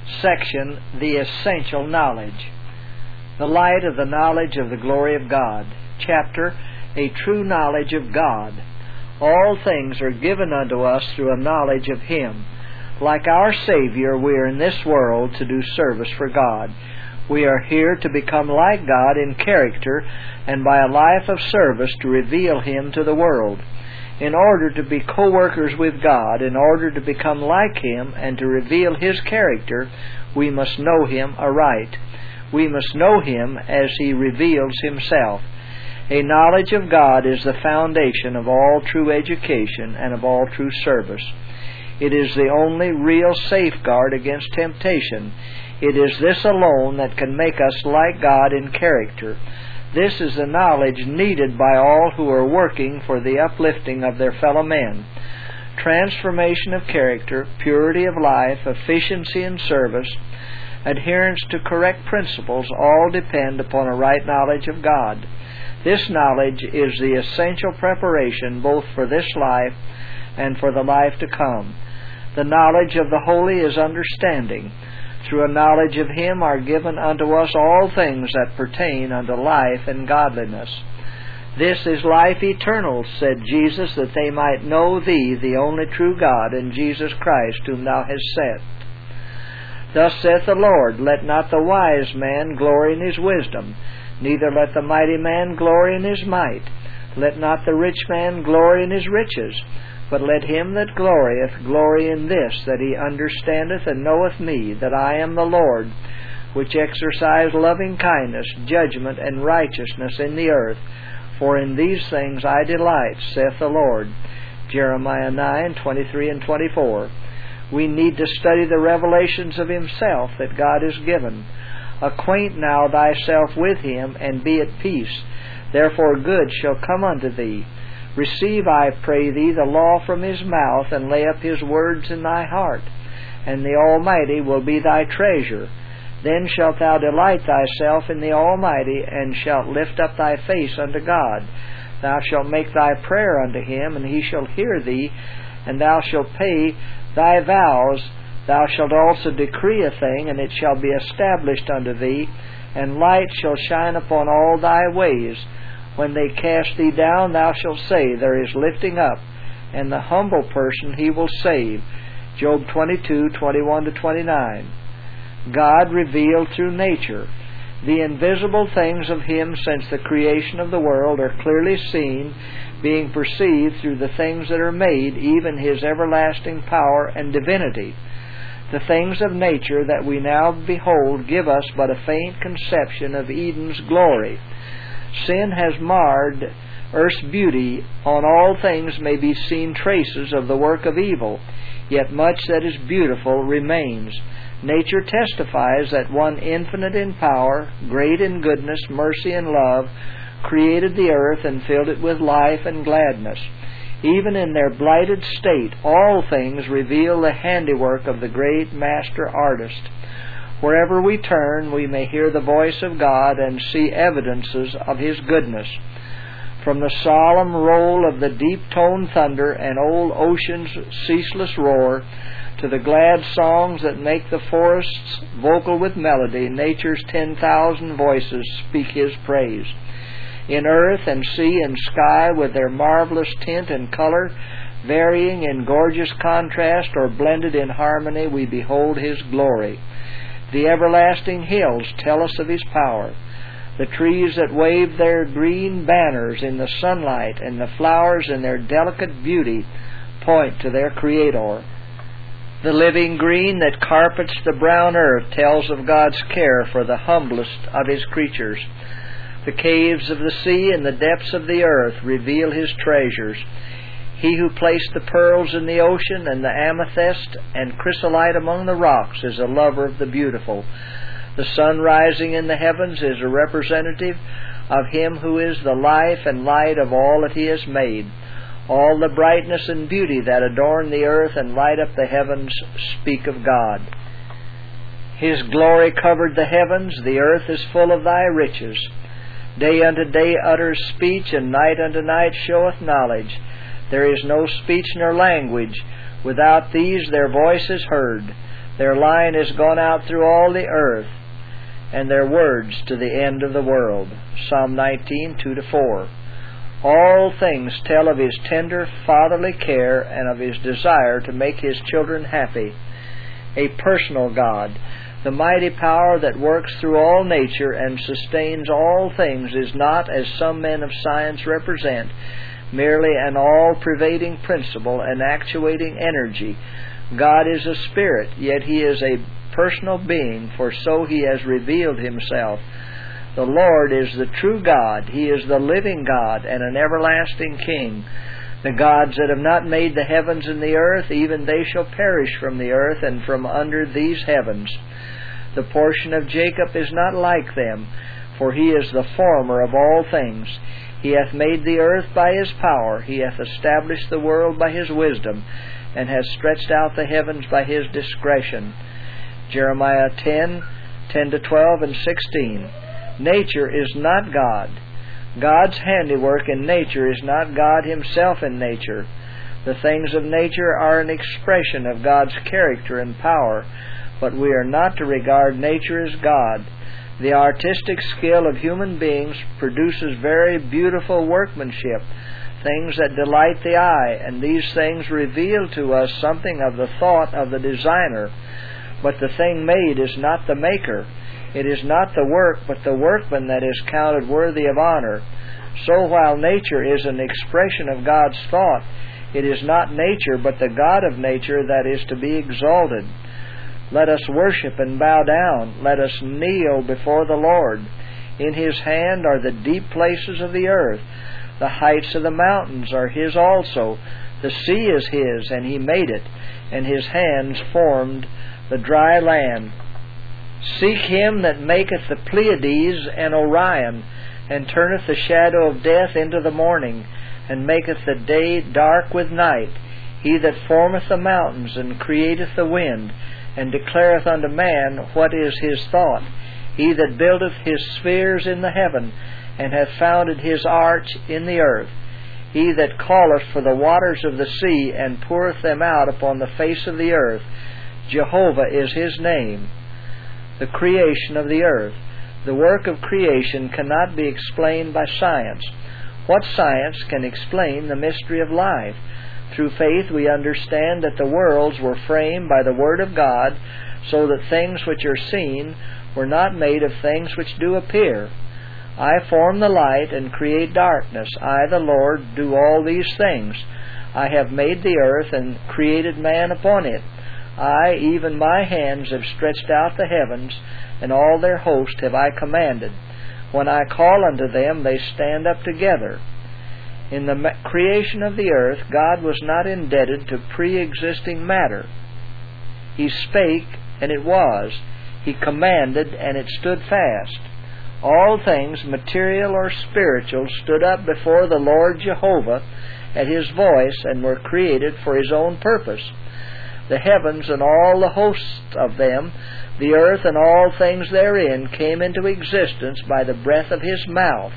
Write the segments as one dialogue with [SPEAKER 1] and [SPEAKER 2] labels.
[SPEAKER 1] Section, The Essential Knowledge. The light of the knowledge of the glory of God. Chapter, A True Knowledge of God. All things are given unto us through a knowledge of Him. Like our Savior, we are in this world to do service for God. We are here to become like God in character and by a life of service to reveal Him to the world. In order to be co-workers with God, in order to become like Him and to reveal His character, we must know Him aright. We must know Him as He reveals Himself. A knowledge of God is the foundation of all true education and of all true service. It is the only real safeguard against temptation. It is this alone that can make us like God in character. This is the knowledge needed by all who are working for the uplifting of their fellow men. Transformation of character, purity of life, efficiency in service, adherence to correct principles all depend upon a right knowledge of God. This knowledge is the essential preparation both for this life and for the life to come. The knowledge of the holy is understanding. Through a knowledge of Him are given unto us all things that pertain unto life and godliness. This is life eternal, said Jesus, that they might know Thee, the only true God, and Jesus Christ, whom Thou hast sent. Thus saith the Lord, Let not the wise man glory in his wisdom, neither let the mighty man glory in his might. Let not the rich man glory in his riches, but let him that glorieth glory in this, that he understandeth and knoweth me, that I am the Lord, which exercise loving kindness, judgment, and righteousness in the earth. For in these things I delight, saith the Lord. Jeremiah 9:23 and 24. We need to study the revelations of Himself that God has given. Acquaint now thyself with Him, and be at peace. Therefore good shall come unto thee. Receive, I pray thee, the law from His mouth, and lay up His words in thy heart, and the Almighty will be thy treasure. Then shalt thou delight thyself in the Almighty, and shalt lift up thy face unto God. Thou shalt make thy prayer unto Him, and He shall hear thee, and thou shalt pay thy vows. Thou shalt also decree a thing, and it shall be established unto thee, and light shall shine upon all thy ways. When they cast thee down, thou shalt say, There is lifting up, and the humble person He will save. Job 22:21-29. God revealed through nature. The invisible things of Him since the creation of the world are clearly seen, being perceived through the things that are made, even His everlasting power and divinity. The things of nature that we now behold give us but a faint conception of Eden's glory. Sin has marred earth's beauty. On all things may be seen traces of the work of evil, yet much that is beautiful remains. Nature testifies that One infinite in power, great in goodness, mercy, and love, created the earth and filled it with life and gladness. Even in their blighted state, all things reveal the handiwork of the great Master Artist. Wherever we turn, we may hear the voice of God and see evidences of His goodness. From the solemn roll of the deep-toned thunder and old ocean's ceaseless roar to the glad songs that make the forests vocal with melody, nature's 10,000 voices speak His praise. In earth and sea and sky, with their marvelous tint and color, varying in gorgeous contrast or blended in harmony, we behold His glory. The everlasting hills tell us of His power. The trees that wave their green banners in the sunlight and the flowers in their delicate beauty point to their Creator. The living green that carpets the brown earth tells of God's care for the humblest of His creatures. The caves of the sea and the depths of the earth reveal His treasures. He who placed the pearls in the ocean and the amethyst and chrysolite among the rocks is a lover of the beautiful. The sun rising in the heavens is a representative of Him who is the life and light of all that He has made. All the brightness and beauty that adorn the earth and light up the heavens speak of God. His glory covered the heavens, the earth is full of Thy riches. Day unto day utters speech, and night unto night showeth knowledge. There is no speech nor language. Without these their voice is heard. Their line is gone out through all the earth, and their words to the end of the world. Psalm 19, 2-4. All things tell of His tender fatherly care and of His desire to make His children happy. A personal God, the mighty power that works through all nature and sustains all things, is not, as some men of science represent, merely an all-pervading principle and actuating energy. God is a spirit, yet He is a personal being, for so He has revealed Himself. The Lord is the true God. He is the living God and an everlasting King. The gods that have not made the heavens and the earth, even they shall perish from the earth and from under these heavens. The portion of Jacob is not like them, for he is the former of all things. He hath made the earth by His power. He hath established the world by His wisdom, and hath stretched out the heavens by His discretion. Jeremiah 10, 10-12 and 16. Nature is not God. God's handiwork in nature is not God Himself in nature. The things of nature are an expression of God's character and power, but we are not to regard nature as God. The artistic skill of human beings produces very beautiful workmanship, things that delight the eye, and these things reveal to us something of the thought of the designer. But the thing made is not the maker. It is not the work, but the workman that is counted worthy of honor. So while nature is an expression of God's thought, it is not nature, but the God of nature that is to be exalted. Let us worship and bow down. Let us kneel before the Lord. In His hand are the deep places of the earth. The heights of the mountains are His also. The sea is His, and He made it, and His hands formed the dry land. Seek Him that maketh the Pleiades and Orion, and turneth the shadow of death into the morning, and maketh the day dark with night. He that formeth the mountains, and createth the wind, and declareth unto man what is his thought. He that buildeth His spheres in the heaven, and hath founded His arch in the earth. He that calleth for the waters of the sea, and poureth them out upon the face of the earth. Jehovah is His name. The creation of the earth. The work of creation cannot be explained by science. What science can explain the mystery of life? Through faith we understand that the worlds were framed by the Word of God, so that things which are seen were not made of things which do appear. I form the light and create darkness. I, the Lord, do all these things. I have made the earth and created man upon it. I, even my hands, have stretched out the heavens, and all their host have I commanded. When I call unto them, they stand up together. In the creation of the earth, God was not indebted to pre-existing matter. He spake, and it was. He commanded, and it stood fast. All things, material or spiritual, stood up before the Lord Jehovah at His voice, and were created for His own purpose. The heavens and all the hosts of them, the earth and all things therein, came into existence by the breath of His mouth.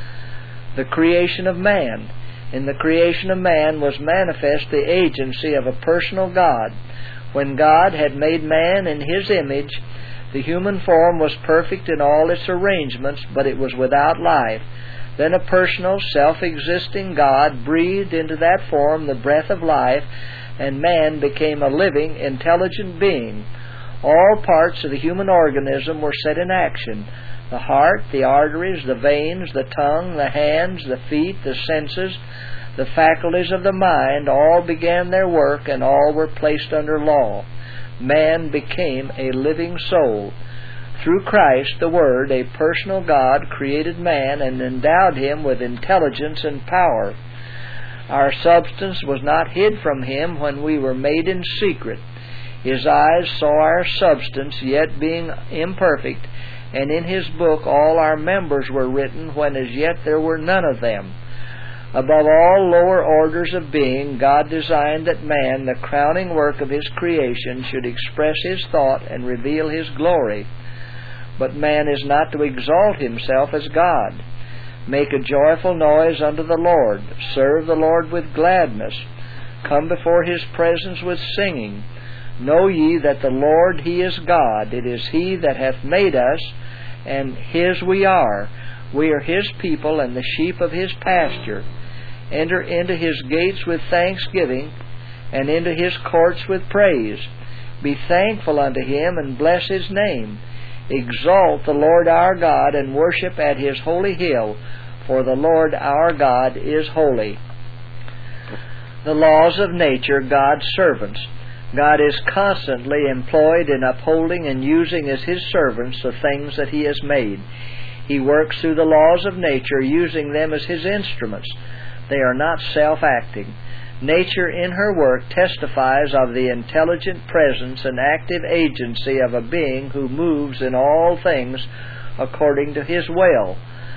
[SPEAKER 1] The creation of man. In the creation of man was manifest the agency of a personal God. When God had made man in His image, the human form was perfect in all its arrangements, but it was without life. Then a personal, self-existing God breathed into that form the breath of life, and man became a living, intelligent being. All parts of the human organism were set in action. The heart, the arteries, the veins, the tongue, the hands, the feet, the senses, the faculties of the mind, all began their work, and all were placed under law. Man became a living soul. Through Christ, the Word, a personal God, created man and endowed him with intelligence and power. Our substance was not hid from Him when we were made in secret. His eyes saw our substance, yet being imperfect, and in His book all our members were written, when as yet there were none of them. Above all lower orders of being, God designed that man, the crowning work of His creation, should express His thought and reveal His glory. But man is not to exalt himself as God. Make a joyful noise unto the Lord. Serve the Lord with gladness. Come before His presence with singing. Know ye that the Lord, He is God. It is He that hath made us, and His we are. We are His people, and the sheep of His pasture. Enter into His gates with thanksgiving, and into His courts with praise. Be thankful unto Him, and bless His name. Exalt the Lord our God, and worship at His holy hill, for the Lord our God is holy. The laws of nature, God's servants. God is constantly employed in upholding and using as His servants the things that He has made. He works through the laws of nature, using them as His instruments. They are not self-acting. Nature in her work testifies of the intelligent presence and active agency of a being who moves in all things according to His will.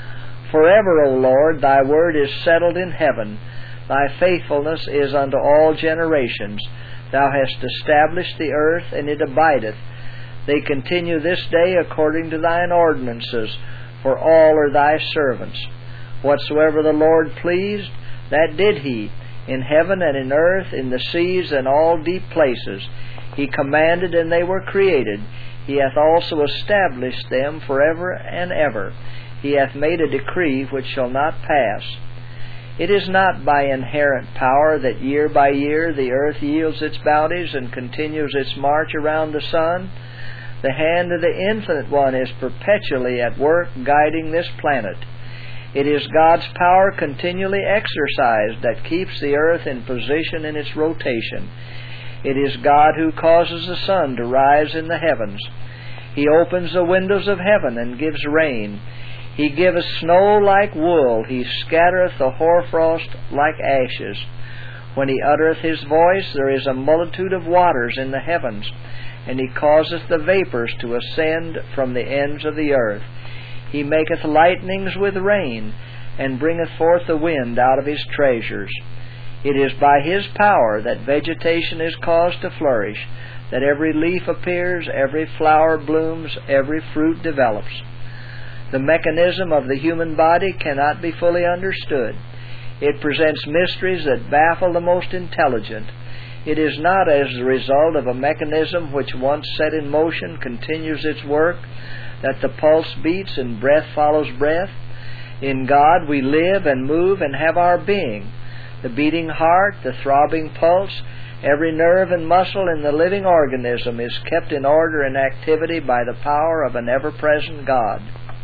[SPEAKER 1] Forever, O Lord, Thy word is settled in heaven. Thy faithfulness is unto all generations. Thou hast established the earth, and it abideth. They continue this day according to Thine ordinances, for all are Thy servants. Whatsoever the Lord pleased, that did He, in heaven and in earth, in the seas and all deep places. He commanded, and they were created. He hath also established them forever and ever. He hath made a decree which shall not pass. It is not by inherent power that year by year the earth yields its bounties and continues its march around the sun. The hand of the Infinite One is perpetually at work guiding this planet. It is God's power continually exercised that keeps the earth in position in its rotation. It is God who causes the sun to rise in the heavens. He opens the windows of heaven and gives rain. He giveth snow like wool. He scattereth the hoarfrost like ashes. When He uttereth His voice, there is a multitude of waters in the heavens, and He causeth the vapors to ascend from the ends of the earth. He maketh lightnings with rain, and bringeth forth the wind out of His treasures. It is by His power that vegetation is caused to flourish, that every leaf appears, every flower blooms, every fruit develops. The mechanism of the human body cannot be fully understood. It presents mysteries that baffle the most intelligent. It is not as the result of a mechanism which, once set in motion, continues its work, that the pulse beats and breath follows breath. In God we live and move and have our being. The beating heart, the throbbing pulse, every nerve and muscle in the living organism is kept in order and activity by the power of an ever-present God.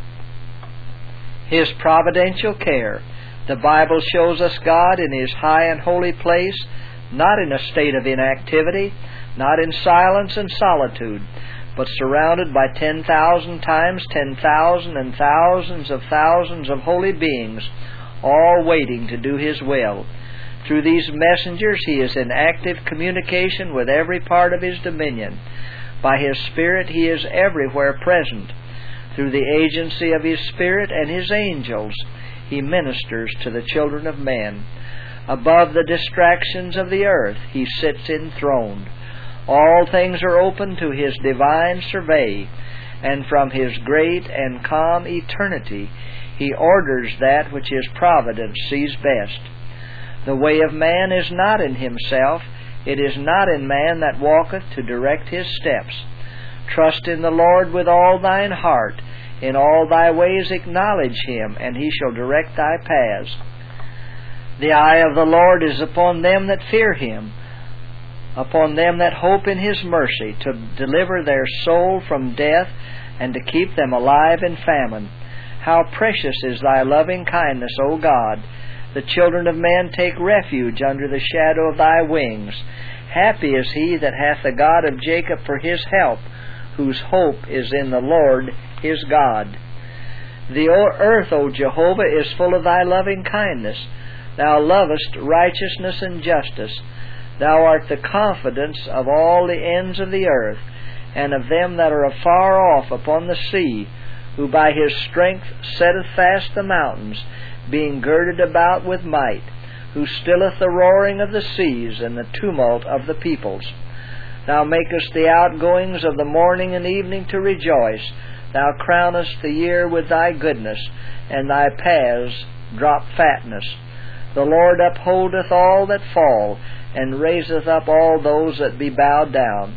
[SPEAKER 1] His providential care. The Bible shows us God in His high and holy place, not in a state of inactivity, not in silence and solitude, but surrounded by 10,000 times 10,000 and thousands of holy beings, all waiting to do His will. Through these messengers He is in active communication with every part of His dominion. By His Spirit He is everywhere present. Through the agency of His Spirit and His angels, He ministers to the children of men. Above the distractions of the earth He sits enthroned. All things are open to His divine survey, and from His great and calm eternity He orders that which His providence sees best. The way of man is not in himself. It is not in man that walketh to direct his steps. Trust in the Lord with all thine heart. In all thy ways acknowledge Him, and He shall direct thy paths. The eye of the Lord is upon them that fear Him, upon them that hope in His mercy, to deliver their soul from death, and to keep them alive in famine. How precious is Thy loving kindness, O God! The children of men take refuge under the shadow of Thy wings. Happy is he that hath the God of Jacob for his help, whose hope is in the Lord his God. The earth, O Jehovah, is full of Thy loving kindness. Thou lovest righteousness and justice. Thou art the confidence of all the ends of the earth, and of them that are afar off upon the sea, who by His strength setteth fast the mountains, being girded about with might, who stilleth the roaring of the seas and the tumult of the peoples. Thou makest the outgoings of the morning and evening to rejoice. Thou crownest the year with Thy goodness, and Thy paths drop fatness. The Lord upholdeth all that fall, and raiseth up all those that be bowed down.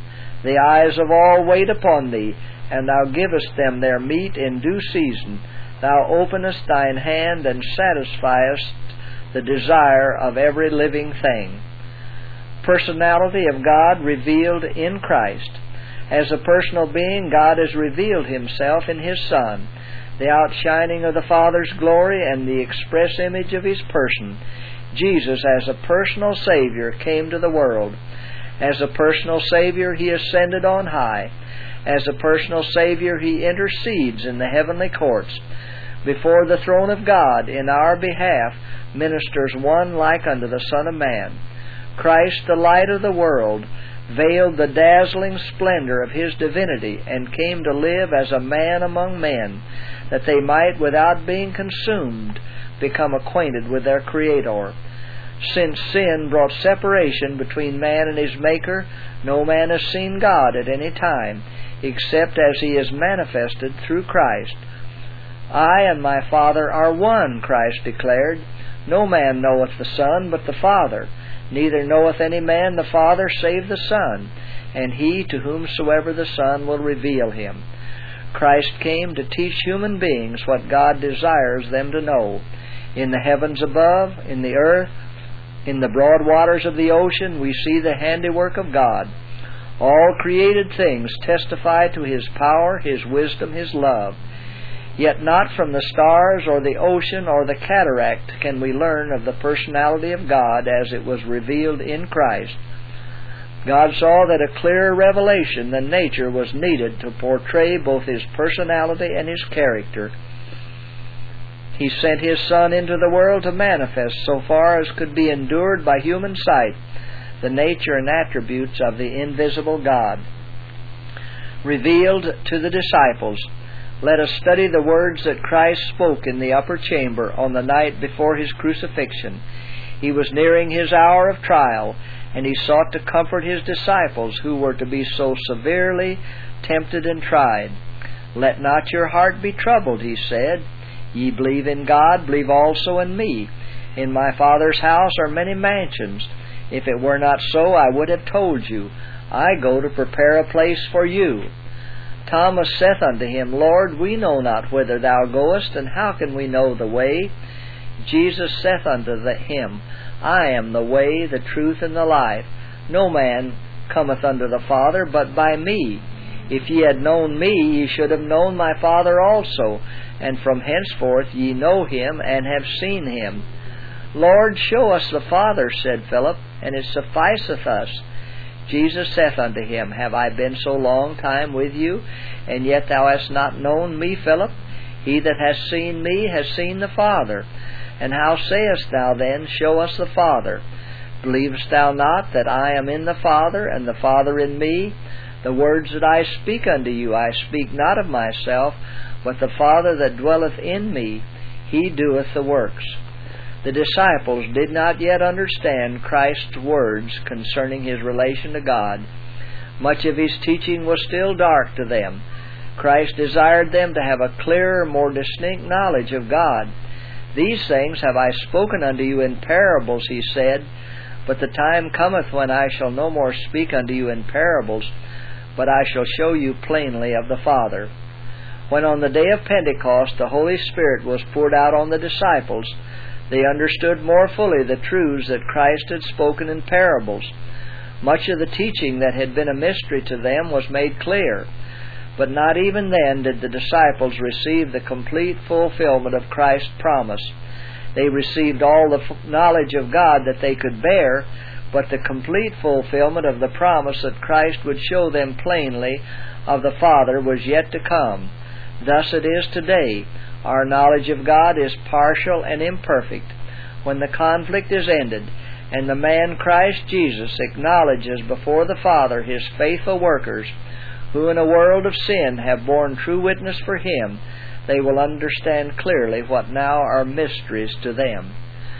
[SPEAKER 1] The eyes of all wait upon thee, and thou givest them their meat in due season. Thou openest thine hand and satisfiest the desire of every living thing. Personality of God revealed in Christ. As a personal being, God has revealed Himself in His Son, the outshining of the Father's glory and the express image of His person. Jesus, as a personal Savior, came to the world. As a personal Savior, He ascended on high. As a personal Savior, He intercedes in the heavenly courts. Before the throne of God, in our behalf, ministers one like unto the Son of Man. Christ, the light of the world, veiled the dazzling splendor of His divinity, and came to live as a man among men, that they might, without being consumed, become acquainted with their Creator. Since sin brought separation between man and his Maker, no man has seen God at any time, except as He is manifested through Christ. I and my Father are one, Christ declared. No man knoweth the Son but the Father, neither knoweth any man the Father save the Son, and he to whomsoever the Son will reveal Him. Christ came to teach human beings what God desires them to know. In the heavens above, in the earth, in the broad waters of the ocean, we see the handiwork of God. All created things testify to His power, His wisdom, His love. Yet not from the stars or the ocean or the cataract can we learn of the personality of God as it was revealed in Christ. God saw that a clearer revelation than nature was needed to portray both His personality and His character. He sent His Son into the world to manifest, so far as could be endured by human sight, the nature and attributes of the invisible God. Revealed to the disciples, let us study the words that Christ spoke in the upper chamber on the night before His crucifixion. He was nearing His hour of trial, and He sought to comfort His disciples who were to be so severely tempted and tried. Let not your heart be troubled, He said. Ye believe in God, believe also in me. In my Father's house are many mansions. If it were not so, I would have told you. I go to prepare a place for you. Thomas saith unto Him, Lord, we know not whither Thou goest, and how can we know the way? Jesus saith unto him, I am the way, the truth, and the life. No man cometh unto the Father but by me. If ye had known me, ye should have known my Father also, and from henceforth ye know Him, and have seen Him. Lord, show us the Father, said Philip, and it sufficeth us. Jesus saith unto him, Have I been so long time with you, and yet thou hast not known me, Philip? He that hath seen me has seen the Father. And how sayest thou then, Show us the Father? Believest thou not that I am in the Father, and the Father in me? The words that I speak unto you, I speak not of myself, but the Father that dwelleth in me, He doeth the works. The disciples did not yet understand Christ's words concerning His relation to God. Much of His teaching was still dark to them. Christ desired them to have a clearer, more distinct knowledge of God. These things have I spoken unto you in parables, He said, but the time cometh when I shall no more speak unto you in parables, but I shall show you plainly of the Father. When on the day of Pentecost the Holy Spirit was poured out on the disciples, they understood more fully the truths that Christ had spoken in parables. Much of the teaching that had been a mystery to them was made clear, but not even then did the disciples receive the complete fulfillment of Christ's promise. They received all the knowledge of God that they could bear, but the complete fulfillment of the promise that Christ would show them plainly of the Father was yet to come. Thus it is today. Our knowledge of God is partial and imperfect. When the conflict is ended, and the man Christ Jesus acknowledges before the Father His faithful workers, who in a world of sin have borne true witness for Him, they will understand clearly what now are mysteries to them.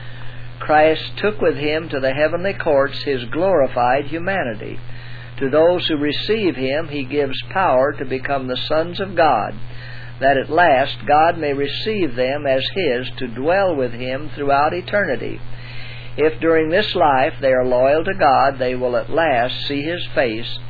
[SPEAKER 1] Christ took with Him to the heavenly courts His glorified humanity. To those who receive Him, He gives power to become the sons of God, that at last God may receive them as His to dwell with Him throughout eternity. If during this life they are loyal to God, they will at last see His face,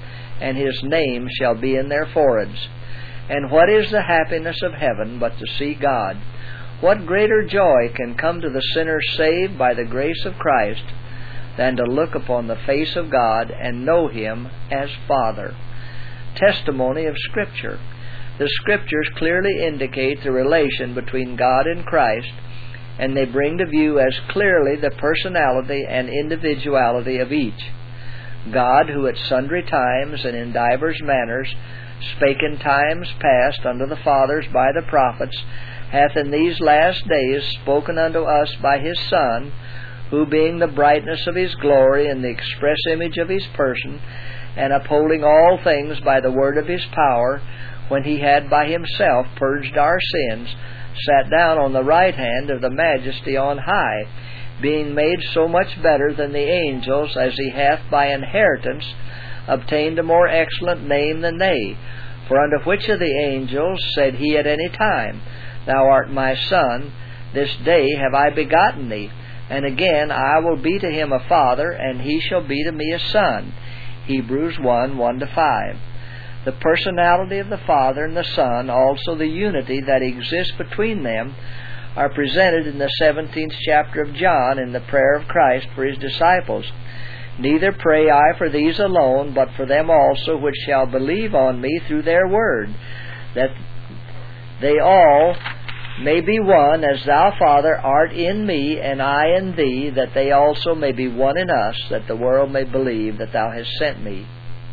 [SPEAKER 1] and His name shall be in their foreheads. And what is the happiness of heaven but to see God? What greater joy can come to the sinner saved by the grace of Christ than to look upon the face of God and know Him as Father? Testimony of Scripture. The Scriptures clearly indicate the relation between God and Christ, and they bring to view as clearly the personality and individuality of each. God, who at sundry times and in divers manners spake in times past unto the fathers by the prophets, hath in these last days spoken unto us by His Son, who being the brightness of His glory and the express image of His person, and upholding all things by the word of His power, when He had by Himself purged our sins, sat down on the right hand of the Majesty on high, being made so much better than the angels, as He hath by inheritance obtained a more excellent name than they. For unto which of the angels said He at any time, Thou art my Son, this day have I begotten thee? And again, I will be to him a father, and he shall be to me a son. Hebrews 1:1-5. The personality of the Father and the Son, also the unity that exists between them, are presented in the 17th chapter of John in the prayer of Christ for His disciples. Neither pray I for these alone, but for them also which shall believe on me through their word, that they all may be one, as Thou, Father, art in me, and I in Thee, that they also may be one in us, that the world may believe that Thou hast sent me.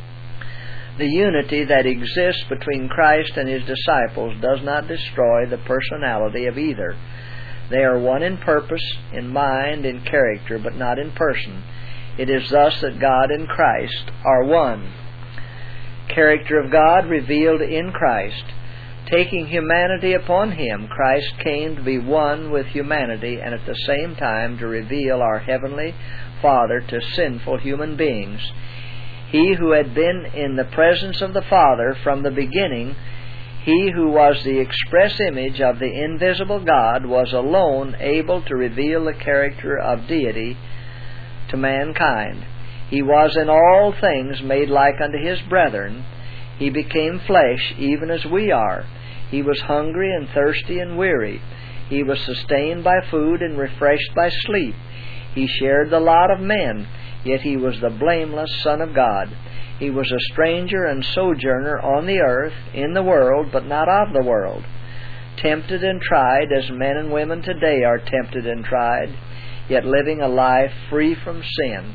[SPEAKER 1] The unity that exists between Christ and His disciples does not destroy the personality of either. They are one in purpose, in mind, in character, but not in person. It is thus that God and Christ are one. Character of God revealed in Christ. Taking humanity upon Him, Christ came to be one with humanity, and at the same time to reveal our Heavenly Father to sinful human beings. He who had been in the presence of the Father from the beginning, He who was the express image of the invisible God, was alone able to reveal the character of deity to mankind. He was in all things made like unto His brethren. He became flesh even as we are. He was hungry and thirsty and weary. He was sustained by food and refreshed by sleep. He shared the lot of men, yet He was the blameless Son of God. He was a stranger and sojourner on the earth, in the world, but not of the world. Tempted and tried as men and women today are tempted and tried, yet living a life free from sin.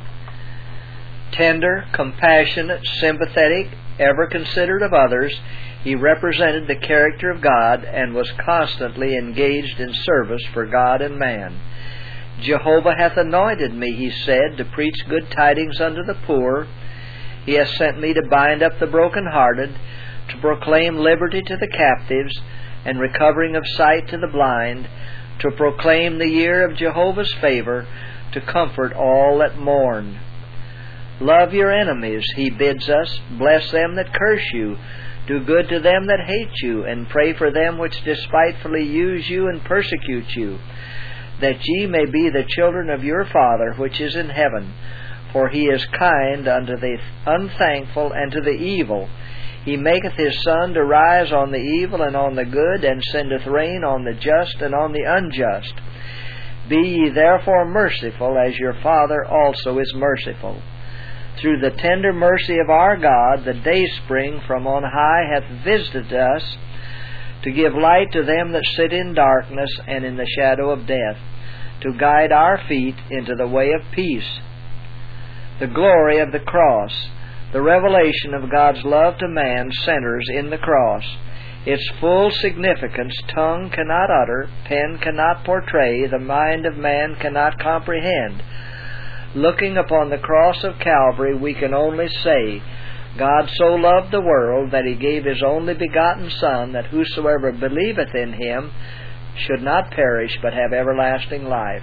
[SPEAKER 1] Tender, compassionate, sympathetic, ever considerate of others, He represented the character of God and was constantly engaged in service for God and man. Jehovah hath anointed me, He said, to preach good tidings unto the poor. He hath sent me to bind up the brokenhearted, to proclaim liberty to the captives, and recovering of sight to the blind, to proclaim the year of Jehovah's favor, to comfort all that mourn. Love your enemies, He bids us. Bless them that curse you. Do good to them that hate you, and pray for them which despitefully use you and persecute you, that ye may be the children of your Father which is in heaven. For He is kind unto the unthankful and to the evil. He maketh His sun to rise on the evil and on the good, and sendeth rain on the just and on the unjust. Be ye therefore merciful, as your Father also is merciful. Through the tender mercy of our God, the dayspring from on high hath visited us, to give light to them that sit in darkness and in the shadow of death, to guide our feet into the way of peace. The glory of the cross. The revelation of God's love to man centers in the cross. Its full significance tongue cannot utter, pen cannot portray, the mind of man cannot comprehend. Looking upon the cross of Calvary, we can only say, God so loved the world that He gave His only begotten Son, that whosoever believeth in Him should not perish, but have everlasting life.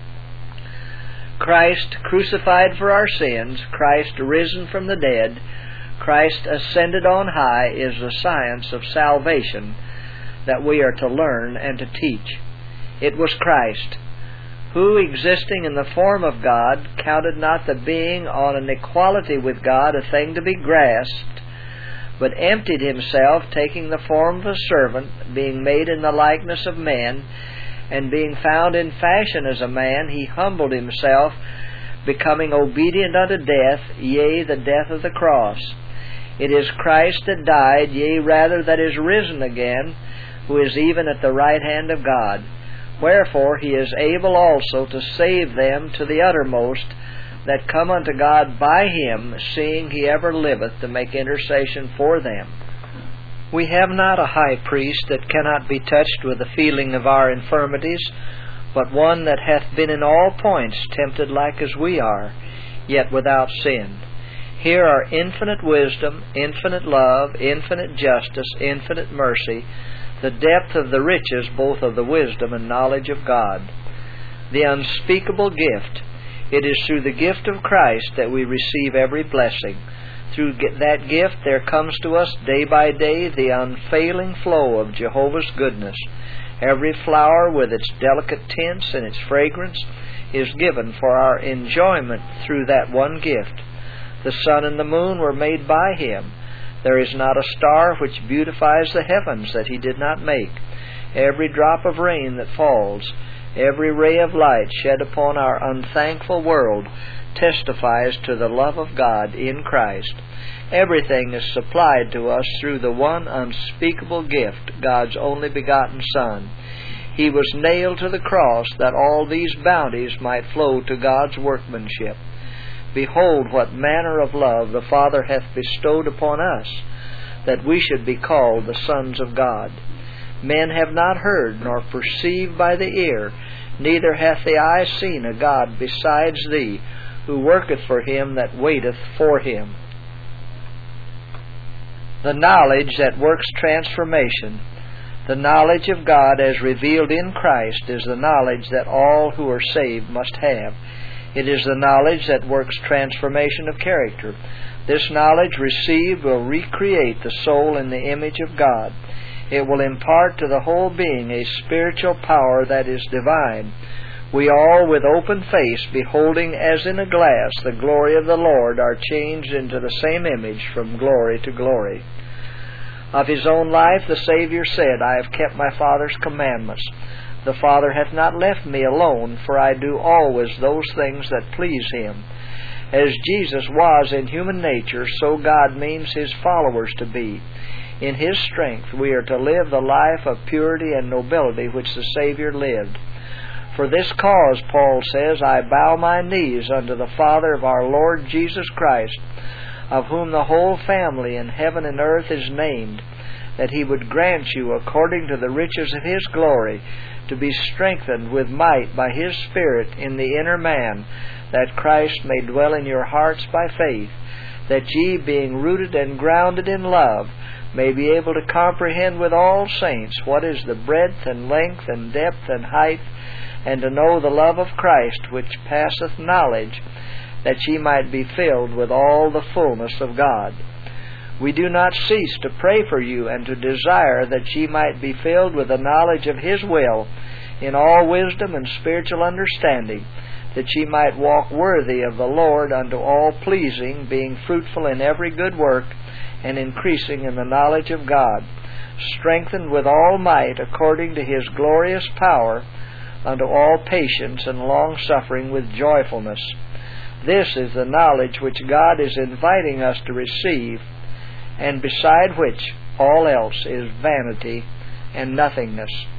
[SPEAKER 1] Christ crucified for our sins, Christ risen from the dead, Christ ascended on high is the science of salvation that we are to learn and to teach. It was Christ, who, existing in the form of God, counted not the being on an equality with God a thing to be grasped, but emptied himself, taking the form of a servant, being made in the likeness of men, and being found in fashion as a man, he humbled himself, becoming obedient unto death, yea, the death of the cross. It is Christ that died, yea, rather that is risen again, who is even at the right hand of God. Wherefore he is able also to save them to the uttermost that come unto God by him, seeing he ever liveth to make intercession for them. We have not a high priest that cannot be touched with the feeling of our infirmities, but one that hath been in all points tempted like as we are, yet without sin. Here are infinite wisdom, infinite love, infinite justice, infinite mercy, the depth of the riches both of the wisdom and knowledge of God. The unspeakable gift. It is through the gift of Christ that we receive every blessing. Through that gift there comes to us day by day the unfailing flow of Jehovah's goodness. Every flower with its delicate tints and its fragrance is given for our enjoyment through that one gift. The sun and the moon were made by him. There is not a star which beautifies the heavens that he did not make. Every drop of rain that falls, every ray of light shed upon our unthankful world testifies to the love of God in Christ. Everything is supplied to us through the one unspeakable gift, God's only begotten Son. He was nailed to the cross that all these bounties might flow to God's workmanship. Behold, what manner of love the Father hath bestowed upon us, that we should be called the sons of God. Men have not heard, nor perceived by the ear, neither hath the eye seen a God besides thee, who worketh for him that waiteth for him. The knowledge that works transformation. The knowledge of God as revealed in Christ is the knowledge that all who are saved must have. It is the knowledge that works transformation of character. This knowledge received will recreate the soul in the image of God. It will impart to the whole being a spiritual power that is divine. We all, with open face, beholding as in a glass the glory of the Lord, are changed into the same image from glory to glory. Of his own life the Savior said, I have kept my Father's commandments. The Father hath not left me alone, for I do always those things that please him. As Jesus was in human nature, so God means his followers to be. In his strength we are to live the life of purity and nobility which the Savior lived. For this cause, Paul says, I bow my knees unto the Father of our Lord Jesus Christ, of whom the whole family in heaven and earth is named, that he would grant you, according to the riches of his glory, to be strengthened with might by his Spirit in the inner man, that Christ may dwell in your hearts by faith, that ye, being rooted and grounded in love, may be able to comprehend with all saints what is the breadth and length and depth and height, and to know the love of Christ which passeth knowledge, that ye might be filled with all the fullness of God. We do not cease to pray for you and to desire that ye might be filled with the knowledge of his will in all wisdom and spiritual understanding, that ye might walk worthy of the Lord unto all pleasing, being fruitful in every good work, and increasing in the knowledge of God, strengthened with all might according to his glorious power, unto all patience and long-suffering with joyfulness. This is the knowledge which God is inviting us to receive, and beside which all else is vanity and nothingness.